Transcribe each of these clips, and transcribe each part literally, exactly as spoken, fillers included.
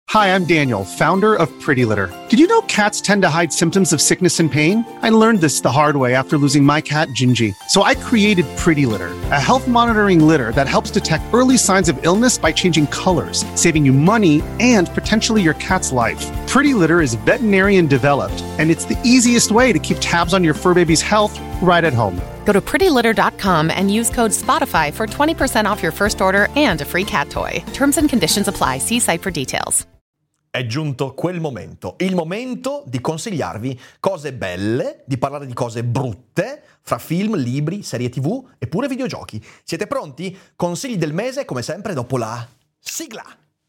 Hi, I'm Daniel, founder of Pretty Litter. Did you know cats tend to hide symptoms of sickness and pain? I learned this the hard way after losing my cat, Gingy. So I created Pretty Litter, a health monitoring litter that helps detect early signs of illness by changing colors, saving you money and potentially your cat's life. Pretty Litter is veterinarian developed, and it's the easiest way to keep tabs on your fur baby's health right at home. Go to pretty litter dot com and use code SPOTIFY for twenty percent off your first order and a free cat toy. Terms and conditions apply. See site for details. È giunto quel momento, il momento di consigliarvi cose belle, di parlare di cose brutte, fra film, libri, serie tv e pure videogiochi. Siete pronti? Consigli del mese, come sempre, dopo la sigla.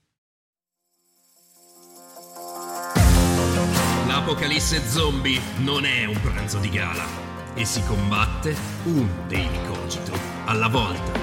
L'apocalisse zombie non è un pranzo di gala e si combatte un Daily Cogito alla volta.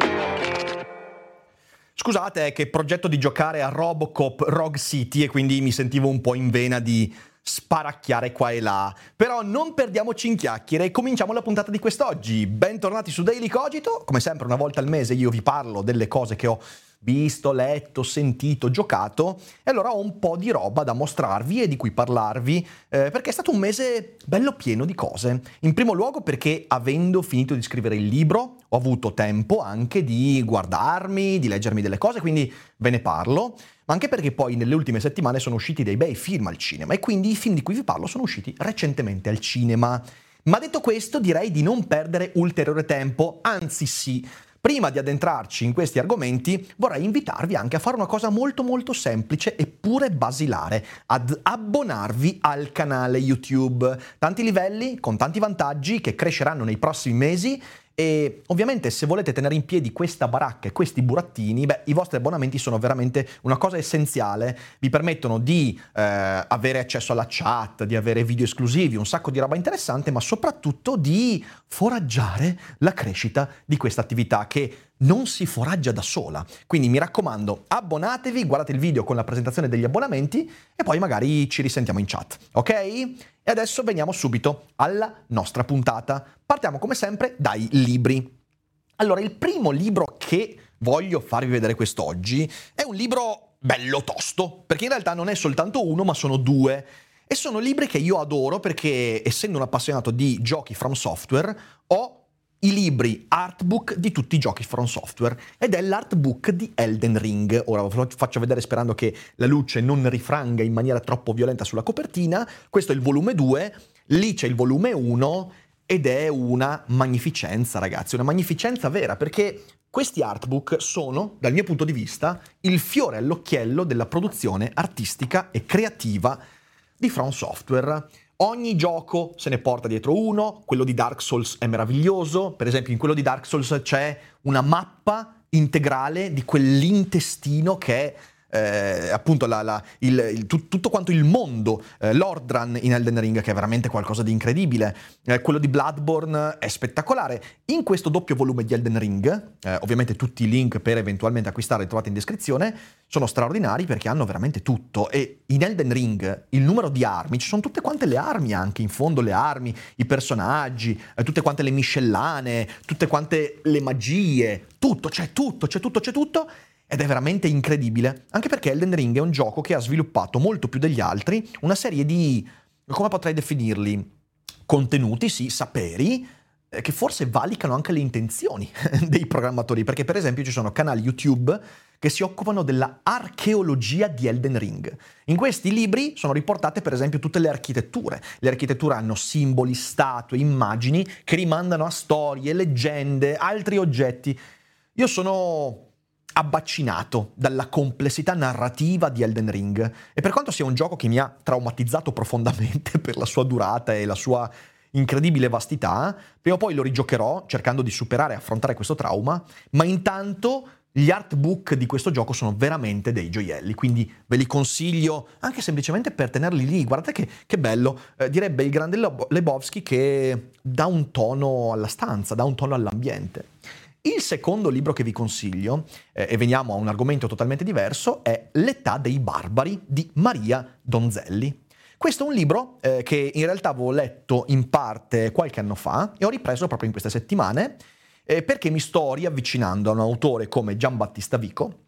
Scusate, è che progetto di giocare a Robocop Rogue City e quindi mi sentivo un po' in vena di sparacchiare qua e là. Però non perdiamoci in chiacchiere e cominciamo la puntata di quest'oggi. Bentornati su Daily Cogito. Come sempre, una volta al mese io vi parlo delle cose che ho visto, letto, sentito, giocato, e allora ho un po' di roba da mostrarvi e di cui parlarvi, eh, perché è stato un mese bello pieno di cose. In primo luogo perché, avendo finito di scrivere il libro, ho avuto tempo anche di guardarmi, di leggermi delle cose, quindi ve ne parlo, ma anche perché poi nelle ultime settimane sono usciti dei bei film al cinema e quindi i film di cui vi parlo sono usciti recentemente al cinema. Ma detto questo, direi di non perdere ulteriore tempo, anzi sì. Prima di addentrarci in questi argomenti, vorrei invitarvi anche a fare una cosa molto molto semplice eppure basilare, ad abbonarvi al canale YouTube. Tanti livelli, con tanti vantaggi che cresceranno nei prossimi mesi. E ovviamente se volete tenere in piedi questa baracca e questi burattini, beh, i vostri abbonamenti sono veramente una cosa essenziale, vi permettono di eh, avere accesso alla chat, di avere video esclusivi, un sacco di roba interessante, ma soprattutto di foraggiare la crescita di questa attività che non si foraggia da sola. Quindi mi raccomando, abbonatevi, guardate il video con la presentazione degli abbonamenti e poi magari ci risentiamo in chat, ok? E adesso veniamo subito alla nostra puntata. Partiamo come sempre dai libri. Allora, il primo libro che voglio farvi vedere quest'oggi è un libro bello tosto, perché in realtà non è soltanto uno, ma sono due. E sono libri che io adoro perché, essendo un appassionato di giochi From Software, ho i libri artbook di tutti i giochi From Software ed è l'artbook di Elden Ring. Ora ve lo faccio vedere sperando che la luce non rifranga in maniera troppo violenta sulla copertina. Questo è il volume due, lì c'è il volume uno ed è una magnificenza, ragazzi, una magnificenza vera, perché questi artbook sono, dal mio punto di vista, il fiore all'occhiello della produzione artistica e creativa di From Software. Ogni gioco se ne porta dietro uno, quello di Dark Souls è meraviglioso, per esempio in quello di Dark Souls c'è una mappa integrale di quell'intestino che è eh, appunto la, la, il, il, tutto quanto il mondo, eh, Lordran in Elden Ring, che è veramente qualcosa di incredibile, eh, quello di Bloodborne è spettacolare. In questo doppio volume di Elden Ring, eh, ovviamente tutti i link per eventualmente acquistare li trovate in descrizione, sono straordinari perché hanno veramente tutto. E in Elden Ring il numero di armi, ci sono tutte quante le armi anche, in fondo le armi, i personaggi, eh, tutte quante le miscellanee, tutte quante le magie, tutto, c'è tutto, c'è tutto, c'è tutto. Ed è veramente incredibile, anche perché Elden Ring è un gioco che ha sviluppato molto più degli altri una serie di, come potrei definirli, contenuti, sì, saperi, eh, che forse valicano anche le intenzioni dei programmatori, perché per esempio ci sono canali YouTube che si occupano della archeologia di Elden Ring. In questi libri sono riportate per esempio tutte le architetture. Le architetture hanno simboli, statue, immagini che rimandano a storie, leggende, altri oggetti. Io sono abbaccinato dalla complessità narrativa di Elden Ring e per quanto sia un gioco che mi ha traumatizzato profondamente per la sua durata e la sua incredibile vastità, prima o poi lo rigiocherò cercando di superare e affrontare questo trauma, ma intanto gli artbook di questo gioco sono veramente dei gioielli, quindi ve li consiglio anche semplicemente per tenerli lì. Guardate che, che bello, eh, direbbe il grande Lebowski che dà un tono alla stanza, dà un tono all'ambiente. Il secondo libro che vi consiglio, eh, e veniamo a un argomento totalmente diverso, è L'età dei barbari di Maria Donzelli. Questo è un libro eh, che in realtà avevo letto in parte qualche anno fa e ho ripreso proprio in queste settimane eh, perché mi sto riavvicinando a un autore come Giambattista Vico,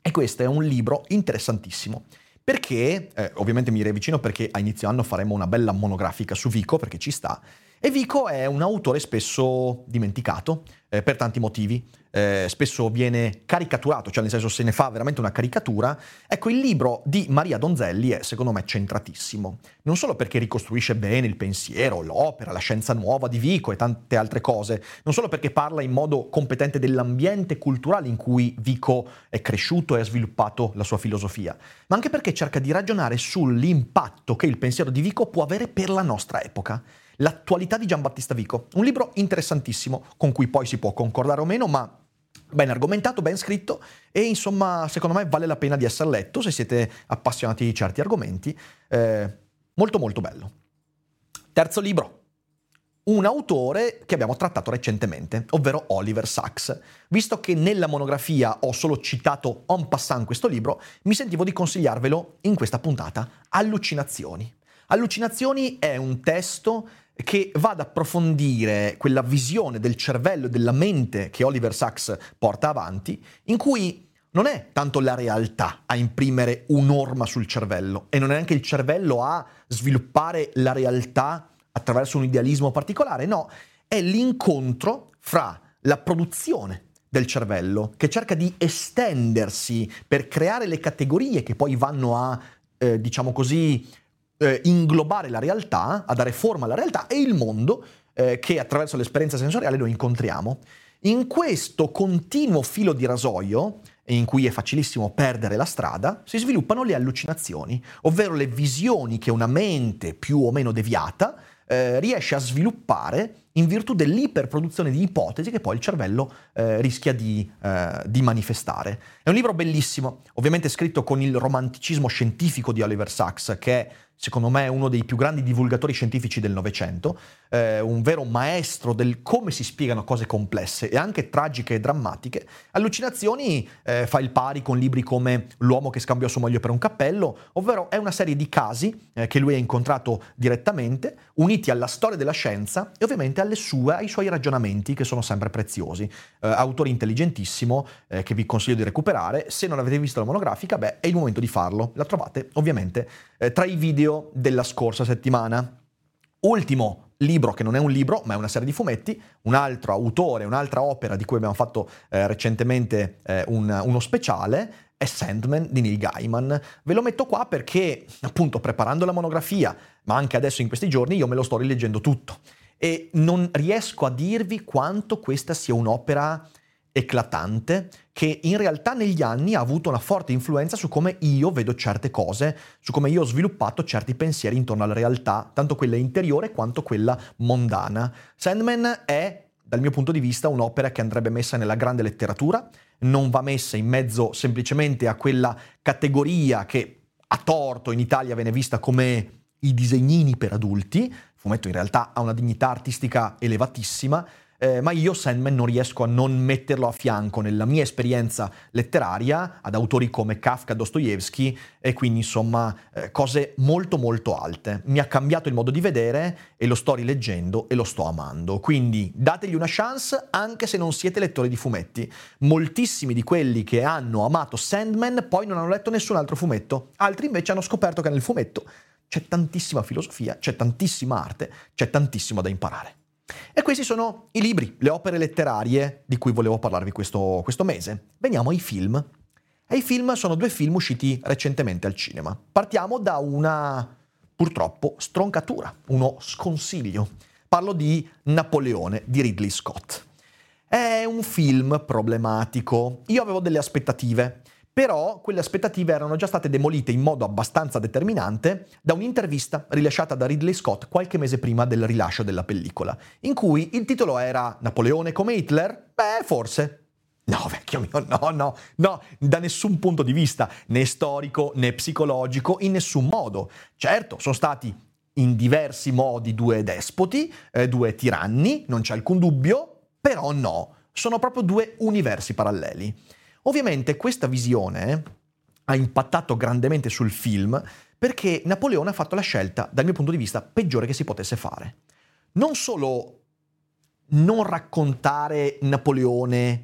E questo è un libro interessantissimo, perché, eh, ovviamente mi riavvicino perché a inizio anno faremo una bella monografica su Vico, perché ci sta, e Vico è un autore spesso dimenticato, eh, per tanti motivi, eh, spesso viene caricaturato, cioè nel senso se ne fa veramente una caricatura. Ecco, il libro di Maria Donzelli è secondo me centratissimo, non solo perché ricostruisce bene il pensiero, l'opera, la scienza nuova di Vico e tante altre cose, non solo perché parla in modo competente dell'ambiente culturale in cui Vico è cresciuto e ha sviluppato la sua filosofia, ma anche perché cerca di ragionare sull'impatto che il pensiero di Vico può avere per la nostra epoca. L'attualità di Giambattista Vico, un libro interessantissimo, con cui poi si può concordare o meno, ma ben argomentato, ben scritto e insomma secondo me vale la pena di essere letto se siete appassionati di certi argomenti. Eh, molto molto bello. Terzo libro, un autore che abbiamo trattato recentemente, ovvero Oliver Sacks. Visto che nella monografia ho solo citato en passant questo libro, mi sentivo di consigliarvelo in questa puntata. Allucinazioni. Allucinazioni è un testo che va ad approfondire quella visione del cervello e della mente che Oliver Sacks porta avanti, in cui non è tanto la realtà a imprimere un'orma sul cervello e non è neanche il cervello a sviluppare la realtà attraverso un idealismo particolare, no, è l'incontro fra la produzione del cervello che cerca di estendersi per creare le categorie che poi vanno a, eh, diciamo così, Eh, inglobare la realtà, a dare forma alla realtà, e il mondo eh, che attraverso l'esperienza sensoriale lo incontriamo. In questo continuo filo di rasoio, in cui è facilissimo perdere la strada, si sviluppano le allucinazioni, ovvero le visioni che una mente più o meno deviata eh, riesce a sviluppare in virtù dell'iperproduzione di ipotesi che poi il cervello eh, rischia di, eh, di manifestare. È un libro bellissimo, ovviamente scritto con il romanticismo scientifico di Oliver Sacks, che è secondo me uno dei più grandi divulgatori scientifici del Novecento, eh, un vero maestro del come si spiegano cose complesse e anche tragiche e drammatiche. Allucinazioni eh, fa il pari con libri come L'uomo che scambiò sua moglie per un cappello, ovvero è una serie di casi eh, che lui ha incontrato direttamente, uniti alla storia della scienza e ovviamente alle sue, ai suoi ragionamenti, che sono sempre preziosi. Eh, autore intelligentissimo, eh, che vi consiglio di recuperare. Se non avete visto la monografica, beh, è il momento di farlo. La trovate ovviamente eh, tra i video della scorsa settimana. Ultimo libro, che non è un libro ma è una serie di fumetti, un altro autore, un'altra opera di cui abbiamo fatto eh, recentemente eh, un, uno speciale, è Sandman di Neil Gaiman. Ve lo metto qua perché appunto preparando la monografia, ma anche adesso in questi giorni, io me lo sto rileggendo tutto e non riesco a dirvi quanto questa sia un'opera eclatante, che in realtà negli anni ha avuto una forte influenza su come io vedo certe cose, su come io ho sviluppato certi pensieri intorno alla realtà, tanto quella interiore quanto quella mondana. Sandman è, dal mio punto di vista, un'opera che andrebbe messa nella grande letteratura, non va messa in mezzo semplicemente a quella categoria che a torto in Italia viene vista come i disegnini per adulti. Il fumetto in realtà ha una dignità artistica elevatissima, Eh, ma io Sandman non riesco a non metterlo a fianco nella mia esperienza letteraria ad autori come Kafka, Dostoevsky, e quindi insomma eh, cose molto molto alte. Mi ha cambiato il modo di vedere e lo sto rileggendo e lo sto amando, quindi dategli una chance anche se non siete lettori di fumetti. Moltissimi di quelli che hanno amato Sandman poi non hanno letto nessun altro fumetto, altri invece hanno scoperto che nel fumetto c'è tantissima filosofia, c'è tantissima arte, c'è tantissimo da imparare. E questi sono i libri, le opere letterarie di cui volevo parlarvi questo, questo mese. Veniamo ai film. E i film sono due film usciti recentemente al cinema. Partiamo da una, purtroppo, stroncatura, uno sconsiglio. Parlo di Napoleone di Ridley Scott. È un film problematico. Io avevo delle aspettative, però quelle aspettative erano già state demolite in modo abbastanza determinante da un'intervista rilasciata da Ridley Scott qualche mese prima del rilascio della pellicola, in cui il titolo era Napoleone come Hitler? Beh, forse. No, vecchio mio, no, no, no, da nessun punto di vista, né storico né psicologico, in nessun modo. Certo, sono stati in diversi modi due despoti, eh, due tiranni, non c'è alcun dubbio, però no, sono proprio due universi paralleli. Ovviamente questa visione ha impattato grandemente sul film perché Napoleone ha fatto la scelta, dal mio punto di vista, peggiore che si potesse fare. Non solo non raccontare Napoleone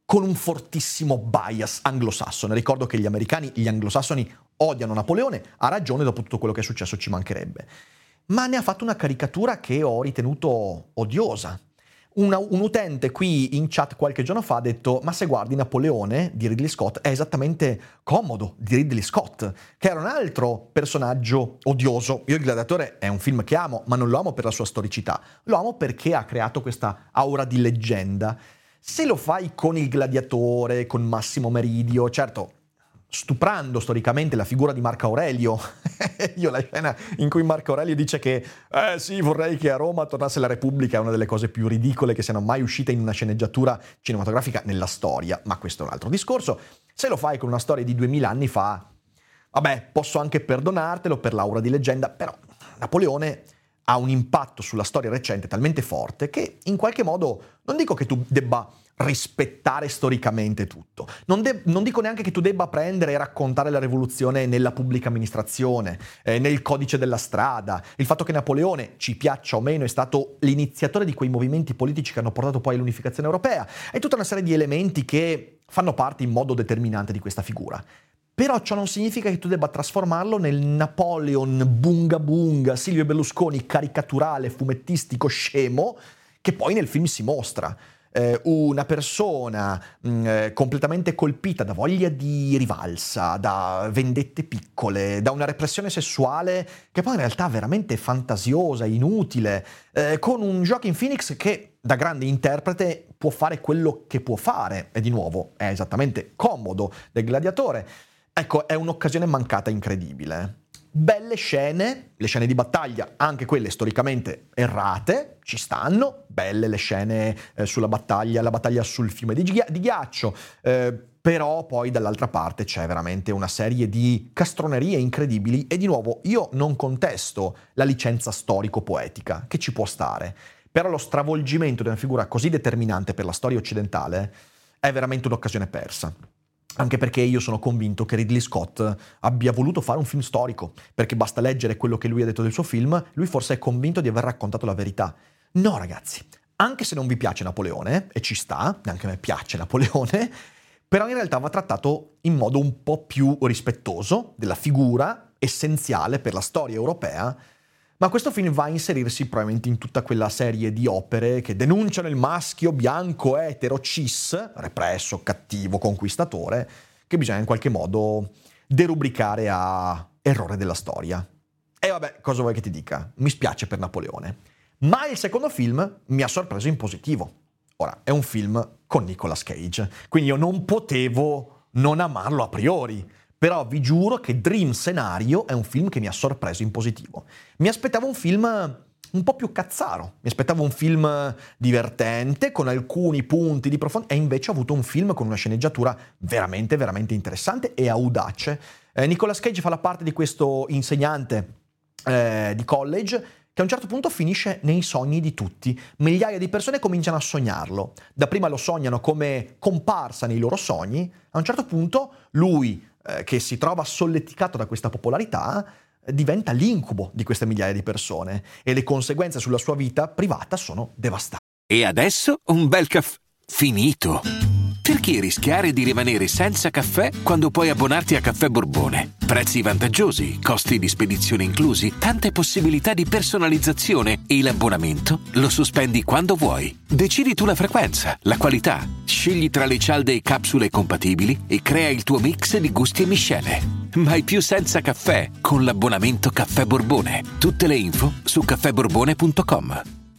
con un fortissimo bias anglosassone. Ricordo che gli americani, gli anglosassoni odiano Napoleone, ha ragione, dopo tutto quello che è successo ci mancherebbe. Ma ne ha fatto una caricatura che ho ritenuto odiosa. Una, un utente qui in chat qualche giorno fa ha detto: ma se guardi Napoleone di Ridley Scott è esattamente Commodo di Ridley Scott, che era un altro personaggio odioso. Io Il Gladiatore è un film che amo, ma non lo amo per la sua storicità, lo amo perché ha creato questa aura di leggenda. Se lo fai con Il Gladiatore, con Massimo Meridio, certo, stuprando storicamente la figura di Marco Aurelio. Io la scena in cui Marco Aurelio dice che eh sì, vorrei che a Roma tornasse la Repubblica è una delle cose più ridicole che siano mai uscite in una sceneggiatura cinematografica nella storia, ma questo è un altro discorso. Se lo fai con una storia di duemila anni fa, vabbè, posso anche perdonartelo per l'aura di leggenda, però Napoleone ha un impatto sulla storia recente talmente forte che in qualche modo, non dico che tu debba rispettare storicamente tutto, non, de- non dico neanche che tu debba prendere e raccontare la rivoluzione nella pubblica amministrazione, eh, nel codice della strada, il fatto che Napoleone, ci piaccia o meno, è stato l'iniziatore di quei movimenti politici che hanno portato poi all'unificazione europea, è tutta una serie di elementi che fanno parte in modo determinante di questa figura. Però ciò non significa che tu debba trasformarlo nel Napoleon bunga bunga, Silvio Berlusconi caricaturale, fumettistico, scemo, che poi nel film si mostra. Eh, una persona mh, eh, completamente colpita da voglia di rivalsa, da vendette piccole, da una repressione sessuale che poi in realtà è veramente fantasiosa, inutile, eh, con un Joaquin Phoenix che da grande interprete può fare quello che può fare, e di nuovo è esattamente Commodo del Gladiatore. Ecco, è un'occasione mancata incredibile. Belle scene, le scene di battaglia, anche quelle storicamente errate, ci stanno, belle le scene eh, sulla battaglia, la battaglia sul fiume di, ghi- di ghiaccio, eh, però poi dall'altra parte c'è veramente una serie di castronerie incredibili e di nuovo io non contesto la licenza storico-poetica, che ci può stare, però lo stravolgimento di una figura così determinante per la storia occidentale è veramente un'occasione persa. Anche perché io sono convinto che Ridley Scott abbia voluto fare un film storico, perché basta leggere quello che lui ha detto del suo film, lui forse è convinto di aver raccontato la verità. No ragazzi, anche se non vi piace Napoleone, e ci sta, neanche a me piace Napoleone, però in realtà va trattato in modo un po' più rispettoso della figura essenziale per la storia europea. Ma questo film va a inserirsi probabilmente in tutta quella serie di opere che denunciano il maschio bianco, etero, cis, represso, cattivo, conquistatore, che bisogna in qualche modo derubricare a errore della storia. E vabbè, cosa vuoi che ti dica? Mi spiace per Napoleone. Ma il secondo film mi ha sorpreso in positivo. Ora, è un film con Nicolas Cage, quindi io non potevo non amarlo a priori. Però vi giuro che Dream Scenario è un film che mi ha sorpreso in positivo. Mi aspettavo un film un po' più cazzaro, mi aspettavo un film divertente, con alcuni punti di profondità, e invece ho avuto un film con una sceneggiatura veramente, veramente interessante e audace. Eh, Nicolas Cage fa la parte di questo insegnante eh, di college che a un certo punto finisce nei sogni di tutti. Migliaia di persone cominciano a sognarlo. Dapprima lo sognano come comparsa nei loro sogni, a un certo punto lui, eh, che si trova solleticato da questa popolarità, eh, diventa l'incubo di queste migliaia di persone e le conseguenze sulla sua vita privata sono devastanti. E adesso un bel caffè finito. Perché rischiare di rimanere senza caffè quando puoi abbonarti a Caffè Borbone? Prezzi vantaggiosi, costi di spedizione inclusi, tante possibilità di personalizzazione e l'abbonamento lo sospendi quando vuoi. Decidi tu la frequenza, la qualità, scegli tra le cialde e capsule compatibili e crea il tuo mix di gusti e miscele. Mai più senza caffè con l'abbonamento Caffè Borbone. Tutte le info su caffè borbone punto com.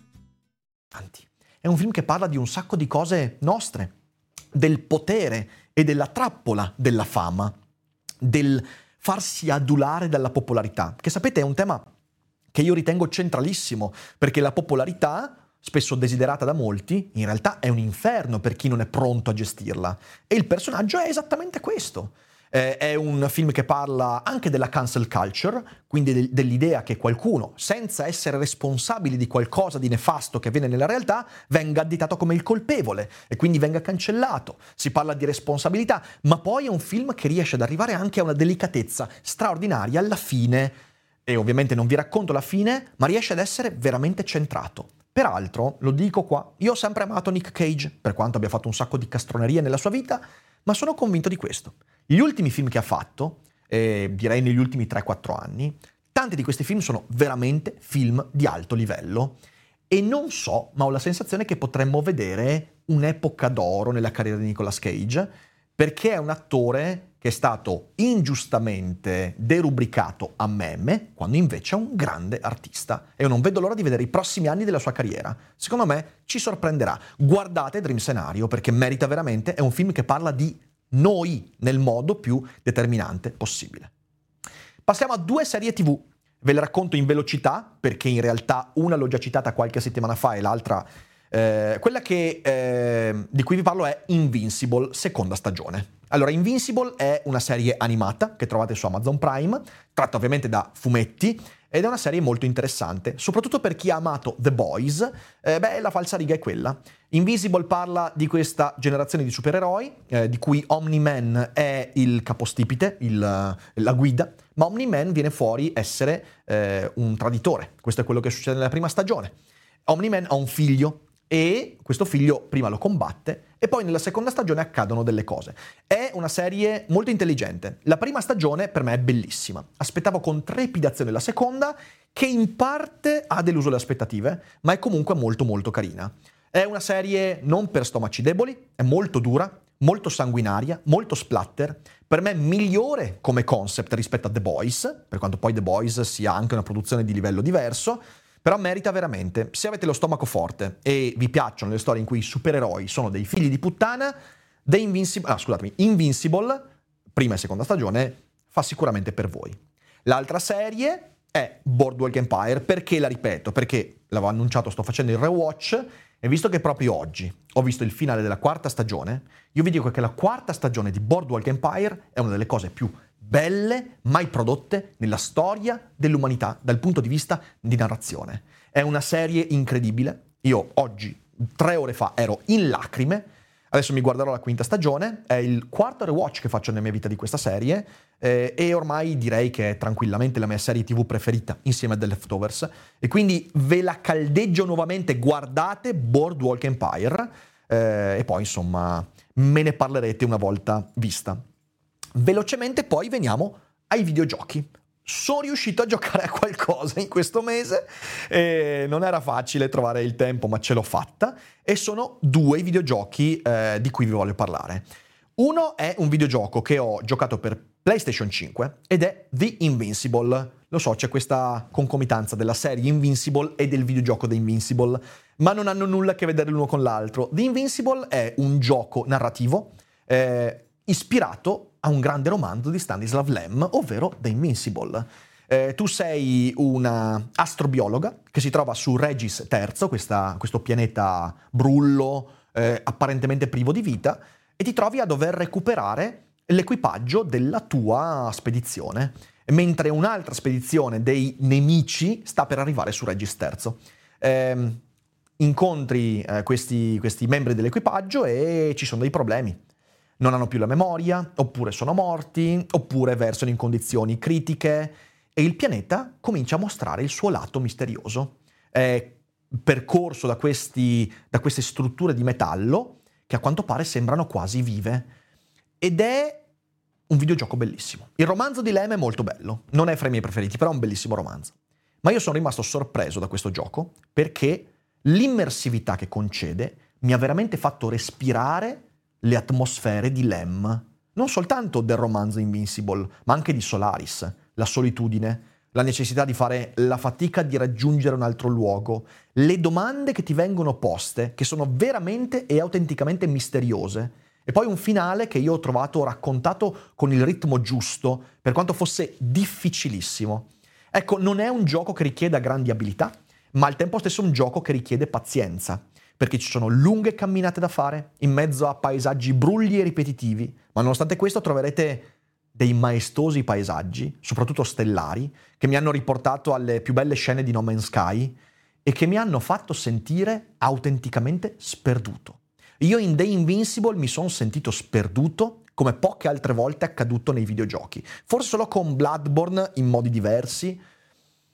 È un film che parla di un sacco di cose nostre, del potere e della trappola della fama, del farsi adulare dalla popolarità, che sapete è un tema che io ritengo centralissimo, perché la popolarità, spesso desiderata da molti, in realtà è un inferno per chi non è pronto a gestirla. E il personaggio è esattamente questo. Eh, è un film che parla anche della cancel culture, quindi de- dell'idea che qualcuno, senza essere responsabile di qualcosa di nefasto che avviene nella realtà, venga additato come il colpevole e quindi venga cancellato. Si parla di responsabilità, ma poi è un film che riesce ad arrivare anche a una delicatezza straordinaria alla fine, e ovviamente non vi racconto la fine, ma riesce ad essere veramente centrato. Peraltro, lo dico qua, io ho sempre amato Nick Cage, per quanto abbia fatto un sacco di castronerie nella sua vita, ma sono convinto di questo. Gli ultimi film che ha fatto, eh, direi negli ultimi tre quattro anni, tanti di questi film sono veramente film di alto livello e non so, ma ho la sensazione che potremmo vedere un'epoca d'oro nella carriera di Nicolas Cage, perché è un attore che è stato ingiustamente derubricato a meme, quando invece è un grande artista. E io non vedo l'ora di vedere i prossimi anni della sua carriera. Secondo me ci sorprenderà. Guardate Dream Scenario, perché merita veramente, è un film che parla di noi nel modo più determinante possibile. Passiamo a due serie tivù. Ve le racconto in velocità, perché in realtà una l'ho già citata qualche settimana fa e l'altra... Eh, quella che, eh, di cui vi parlo è Invincible, seconda stagione. Allora, Invincible è una serie animata che trovate su Amazon Prime, tratta ovviamente da fumetti, ed è una serie molto interessante, soprattutto per chi ha amato The Boys. Eh, beh, la falsariga è quella. Invincible parla di questa generazione di supereroi, eh, di cui Omni-Man è il capostipite, il, la guida, ma Omni-Man viene fuori essere eh, un traditore. Questo è quello che succede nella prima stagione. Omni-Man ha un figlio, e questo figlio prima lo combatte e poi nella seconda stagione accadono delle cose. È una serie molto intelligente. La prima stagione per me è bellissima. Aspettavo con trepidazione la seconda, che in parte ha deluso le aspettative, ma è comunque molto molto carina. È una serie non per stomaci deboli, è molto dura, molto sanguinaria, molto splatter, per me migliore come concept rispetto a The Boys, per quanto poi The Boys sia anche una produzione di livello diverso. Però merita veramente. Se avete lo stomaco forte e vi piacciono le storie in cui i supereroi sono dei figli di puttana, The Invincible, ah, scusatemi, Invincible, prima e seconda stagione, fa sicuramente per voi. L'altra serie è Boardwalk Empire. Perché la ripeto? Perché l'avevo annunciato, sto facendo il rewatch, e visto che proprio oggi ho visto il finale della quarta stagione, io vi dico che la quarta stagione di Boardwalk Empire è una delle cose più belle mai prodotte nella storia dell'umanità dal punto di vista di narrazione. È una serie incredibile. Io oggi, tre ore fa, ero in lacrime. Adesso mi guarderò la quinta stagione. È il quarto rewatch che faccio nella mia vita di questa serie eh, e ormai direi che è tranquillamente la mia serie tivù preferita insieme a The Leftovers, e quindi ve la caldeggio nuovamente. Guardate Boardwalk Empire eh, e poi insomma me ne parlerete una volta vista. Velocemente poi veniamo ai videogiochi. Sono riuscito a giocare a qualcosa in questo mese, e non era facile trovare il tempo, ma ce l'ho fatta, e sono due i videogiochi eh, di cui vi voglio parlare. Uno è un videogioco che ho giocato per PlayStation cinque ed è The Invincible. Lo so, c'è questa concomitanza della serie Invincible e del videogioco The Invincible, ma non hanno nulla a che vedere l'uno con l'altro. The Invincible è un gioco narrativo eh, ispirato a un grande romanzo di Stanislav Lem, ovvero The Invincible. Eh, tu sei una astrobiologa che si trova su Regis terzo, questa, questo pianeta brullo, eh, apparentemente privo di vita, e ti trovi a dover recuperare l'equipaggio della tua spedizione, mentre un'altra spedizione dei nemici sta per arrivare su Regis terzo. Eh, incontri eh, questi, questi membri dell'equipaggio e ci sono dei problemi. Non hanno più la memoria, oppure sono morti, oppure versano in condizioni critiche, e il pianeta comincia a mostrare il suo lato misterioso. È percorso da, questi, da queste strutture di metallo che a quanto pare sembrano quasi vive. Ed è un videogioco bellissimo. Il romanzo di Lem è molto bello, non è fra i miei preferiti, però è un bellissimo romanzo. Ma io sono rimasto sorpreso da questo gioco perché l'immersività che concede mi ha veramente fatto respirare le atmosfere di Lem, non soltanto del romanzo Invincible, ma anche di Solaris, la solitudine, la necessità di fare la fatica di raggiungere un altro luogo, le domande che ti vengono poste, che sono veramente e autenticamente misteriose, e poi un finale che io ho trovato raccontato con il ritmo giusto, per quanto fosse difficilissimo. Ecco, non è un gioco che richieda grandi abilità, ma al tempo stesso un gioco che richiede pazienza, perché ci sono lunghe camminate da fare in mezzo a paesaggi brulli e ripetitivi, ma nonostante questo troverete dei maestosi paesaggi, soprattutto stellari, che mi hanno riportato alle più belle scene di No Man's Sky e che mi hanno fatto sentire autenticamente sperduto. Io in The Invincible mi sono sentito sperduto come poche altre volte è accaduto nei videogiochi, forse solo con Bloodborne in modi diversi,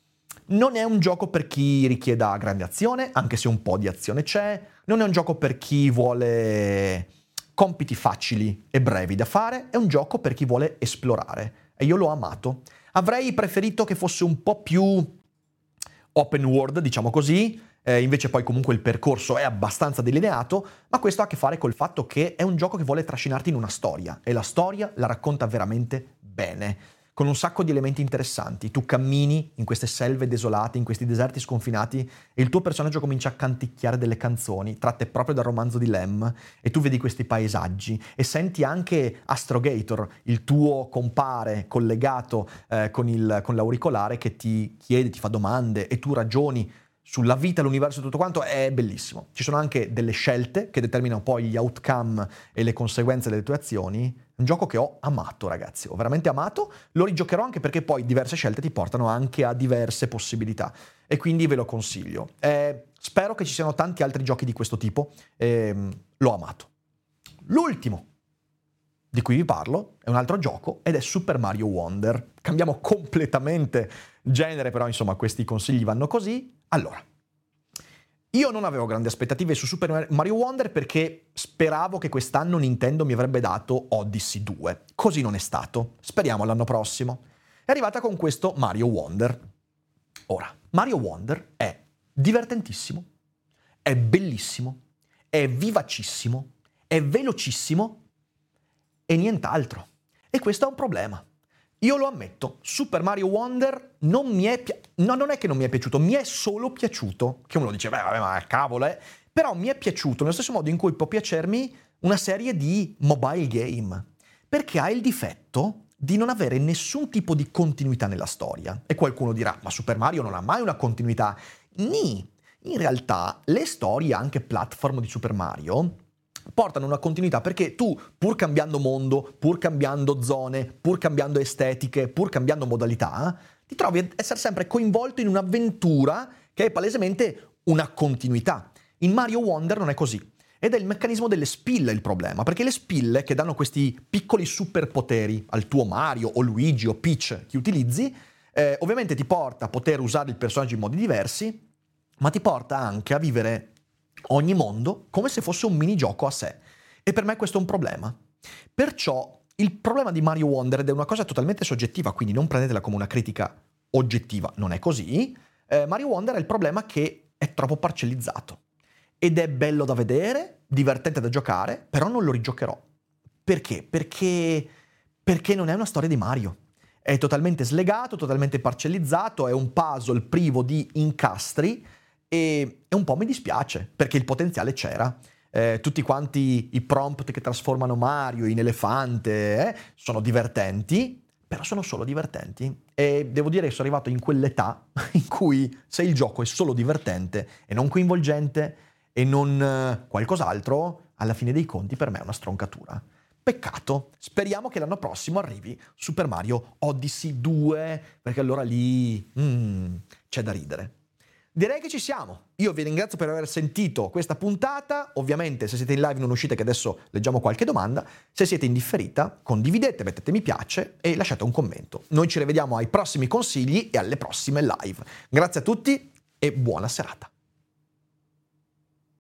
Non è un gioco per chi richieda grande azione, anche se un po' di azione c'è. Non è un gioco per chi vuole compiti facili e brevi da fare. È un gioco per chi vuole esplorare. E io l'ho amato. Avrei preferito che fosse un po' più open world, diciamo così. Eh, invece poi comunque il percorso è abbastanza delineato, ma questo ha a che fare col fatto che è un gioco che vuole trascinarti in una storia. E la storia la racconta veramente bene, con un sacco di elementi interessanti. Tu cammini in queste selve desolate, in questi deserti sconfinati, e il tuo personaggio comincia a canticchiare delle canzoni tratte proprio dal romanzo di Lem, e tu vedi questi paesaggi e senti anche Astrogator, il tuo compare collegato eh, con, il, con l'auricolare, che ti chiede, ti fa domande, e tu ragioni sulla vita, l'universo e tutto quanto. È bellissimo. Ci sono anche delle scelte che determinano poi gli outcome e le conseguenze delle tue azioni. Un gioco che ho amato, ragazzi, ho veramente amato. Lo rigiocherò anche perché poi diverse scelte ti portano anche a diverse possibilità, e quindi ve lo consiglio. Eh, spero che ci siano tanti altri giochi di questo tipo. Eh, l'ho amato. L'ultimo di cui vi parlo è un altro gioco, ed è Super Mario Wonder. Cambiamo completamente genere, però insomma questi consigli vanno così. Allora, io non avevo grandi aspettative su Super Mario Wonder perché speravo che quest'anno Nintendo mi avrebbe dato Odyssey due. Così non è stato. Speriamo l'anno prossimo. È arrivata con questo Mario Wonder. Ora, Mario Wonder è divertentissimo, è bellissimo, è vivacissimo, è velocissimo e nient'altro. E questo è un problema. Io lo ammetto, Super Mario Wonder non mi è pi- no, non è che non mi è piaciuto, mi è solo piaciuto. Che uno lo dice, beh, vabbè, ma cavolo, eh. Però mi è piaciuto nello stesso modo in cui può piacermi una serie di mobile game, perché ha il difetto di non avere nessun tipo di continuità nella storia. E qualcuno dirà, ma Super Mario non ha mai una continuità. Nì, in realtà le storie, anche platform di Super Mario, portano una continuità, perché tu, pur cambiando mondo, pur cambiando zone, pur cambiando estetiche, pur cambiando modalità, ti trovi ad essere sempre coinvolto in un'avventura che è palesemente una continuità. In Mario Wonder non è così. Ed è il meccanismo delle spille il problema, perché le spille che danno questi piccoli superpoteri al tuo Mario o Luigi o Peach che utilizzi, eh, ovviamente ti porta a poter usare il personaggio in modi diversi, ma ti porta anche a vivere ogni mondo come se fosse un minigioco a sé. E per me questo è un problema. Perciò il problema di Mario Wonder, ed è una cosa totalmente soggettiva, quindi non prendetela come una critica oggettiva, non è così, eh, Mario Wonder è il problema che è troppo parcellizzato. Ed è bello da vedere, divertente da giocare, però non lo rigiocherò. Perché? Perché, perché non è una storia di Mario. È totalmente slegato, totalmente parcellizzato, è un puzzle privo di incastri, e, e un po' mi dispiace, perché il potenziale c'era. Eh, tutti quanti i prompt che trasformano Mario in elefante eh, sono divertenti, però sono solo divertenti. E devo dire che sono arrivato in quell'età in cui se il gioco è solo divertente e non coinvolgente e non eh, qualcos'altro, alla fine dei conti per me è una stroncatura. Peccato. Speriamo che l'anno prossimo arrivi Super Mario Odyssey due, perché allora lì mm, c'è da ridere. Direi che ci siamo. Io vi ringrazio per aver sentito questa puntata. Ovviamente se siete in live non uscite, che adesso leggiamo qualche domanda. Se siete in differita, condividete, mettete mi piace e lasciate un commento. Noi ci rivediamo ai prossimi consigli e alle prossime live. Grazie a tutti e buona serata.